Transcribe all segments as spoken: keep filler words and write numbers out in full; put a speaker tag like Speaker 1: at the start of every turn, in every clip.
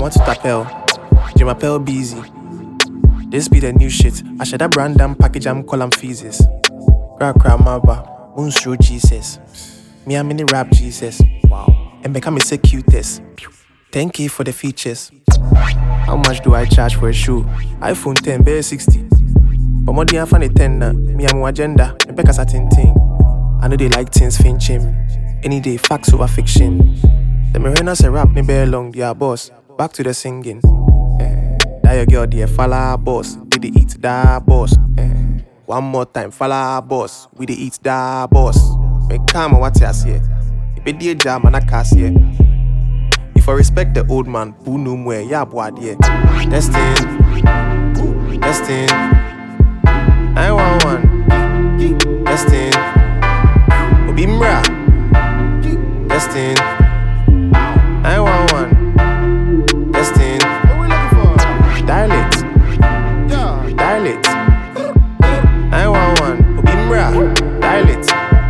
Speaker 1: want to tapel. Jimapel busy. This be the new shit. I should have brand them package I'm call them feeses. Crack crack maba. Moonstro Jesus. Me I'm in the rap Jesus. Wow. And become a cutest. ten K for the features. How much do I charge for a shoe? iPhone ten, bear sixty. But more than I find a ten now. Me I'm agenda. Me back a certain thing. I know they like things finching. Any day facts over fiction. The marina say rap me bear long, dear boss. Back to the singing. Eh, that your girl, dear falla boss. Did they eat that boss? Eh, one more time, falla boss. We they eat that boss. Me come what you say. If it dear jam and I can't see. If I respect the old man, who know more, yeah, boy, dear. Destin, Destin, nine one one. Destin, Obimra, Destin, nine one one. Destin, what we looking for? Dial it, yeah, dial it. nine one one. Obimra, dial it.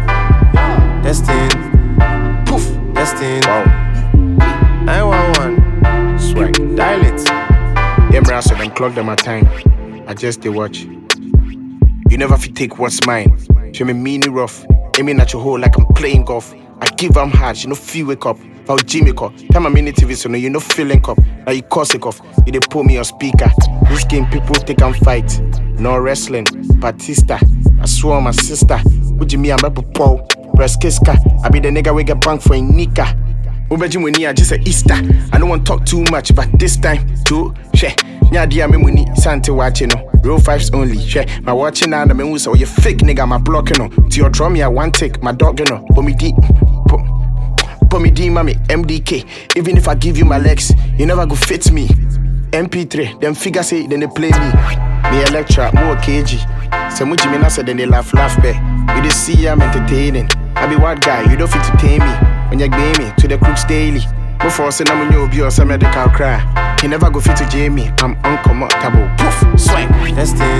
Speaker 1: Destin, poof, Destin.
Speaker 2: Wow.
Speaker 1: nine one one.
Speaker 2: Swag.
Speaker 1: Dial it.
Speaker 2: Them rats them clock them at time. I just they watch. You never fit take what's mine. Show me meany rough. Aiming at your hole like I'm playing golf. I give them hard, you know feel wake up. How Jimmy call. Time I'm in the T V so no you know feeling cup. Now you cause it off. You they pull me on speaker. This game people take and fight. No wrestling. Batista. I swear my sister. Would you me I'm a Paul. Breast kiska. I be the nigga we get bang for a nika. Obejim when I just a Easter. I don't want to talk too much, but this time too share. Nya dia me money Sante watching no. Real fives only. Share. My watching now the me so you fake nigga my blocking no. To your drum me I one take my dog you know. Put me deep. Put, put me deep mommy M D K. Even if I give you my legs, you never go fit me. M P three, them figures say then they play me. Me a lecture, more K G. Some much me say then they laugh laugh back. You just see I'm entertaining. I be what guy, you don't fit to tame me. When you game me to the crooks daily. Before saying I'm in your view or some medical cry. He never go fit to Jamie. I'm uncomfortable. Poof, swing.
Speaker 1: Destin,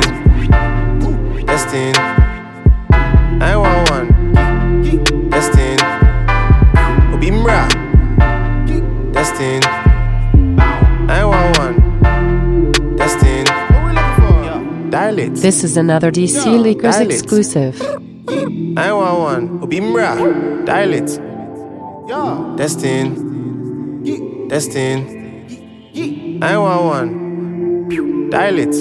Speaker 1: Destin, nine one one. Destin, Obimra. Destin, nine one one. Destin, what we looking for? Dial it.
Speaker 3: This is another D C
Speaker 1: Yeah.
Speaker 3: Leakers
Speaker 1: Dial it.
Speaker 3: exclusive.
Speaker 1: nine one one. Obimra. Dial it. Yeah. Destin, Destin, nine one one. Dial it.